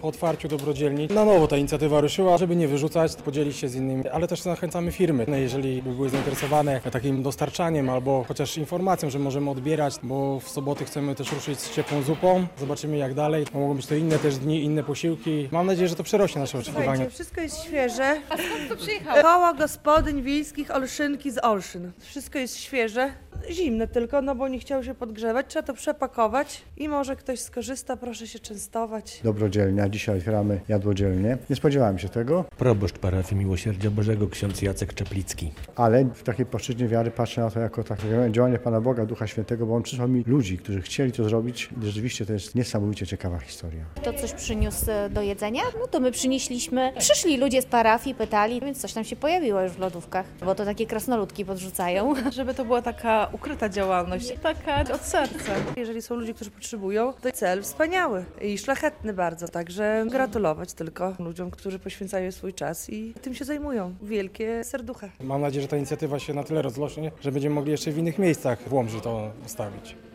Po otwarciu Dobrodzielni na nowo ta inicjatywa ruszyła, żeby nie wyrzucać, podzielić się z innymi, ale też zachęcamy firmy, jeżeli by były zainteresowane takim dostarczaniem albo chociaż informacją, że możemy odbierać, bo w soboty chcemy też ruszyć z ciepłą zupą. Zobaczymy jak dalej. Mogą być to inne też dni, inne posiłki. Mam nadzieję, że to przerośnie nasze oczekiwania. Słuchajcie, wszystko jest świeże. A skąd to przyjechało? Koło gospodyń wiejskich Olszynki z Olszyn. Wszystko jest świeże. Zimne tylko, no bo nie chciało się podgrzewać. Trzeba to przepakować i może ktoś skorzysta, proszę się częstować. Dobrodzielnia, dzisiaj otwieramy jadłodzielnię. Nie spodziewałem się tego, Proboszcz parafii Miłosierdzia Bożego, ksiądz Jacek Czaplicki. ale w takiej płaszczyźnie wiary patrzę na to jako takie działanie Pana Boga, Ducha Świętego, bo On przysłał mi ludzi, którzy chcieli to zrobić. I rzeczywiście to jest niesamowicie ciekawa historia. Kto coś przyniósł do jedzenia, no to my przynieśliśmy. Przyszli ludzie z parafii, pytali, więc coś tam się pojawiło już w lodówkach, bo to takie krasnoludki podrzucają. Żeby to była taka ukryta działalność, taka od serca. Jeżeli są ludzie, którzy potrzebują, to cel wspaniały i szlachetny bardzo. Także gratulować tylko ludziom, którzy poświęcają swój czas i tym się zajmują. Wielkie serducha. Mam nadzieję, że ta inicjatywa się na tyle rozrośnie, że będziemy mogli jeszcze w innych miejscach w Łomży to ustawić.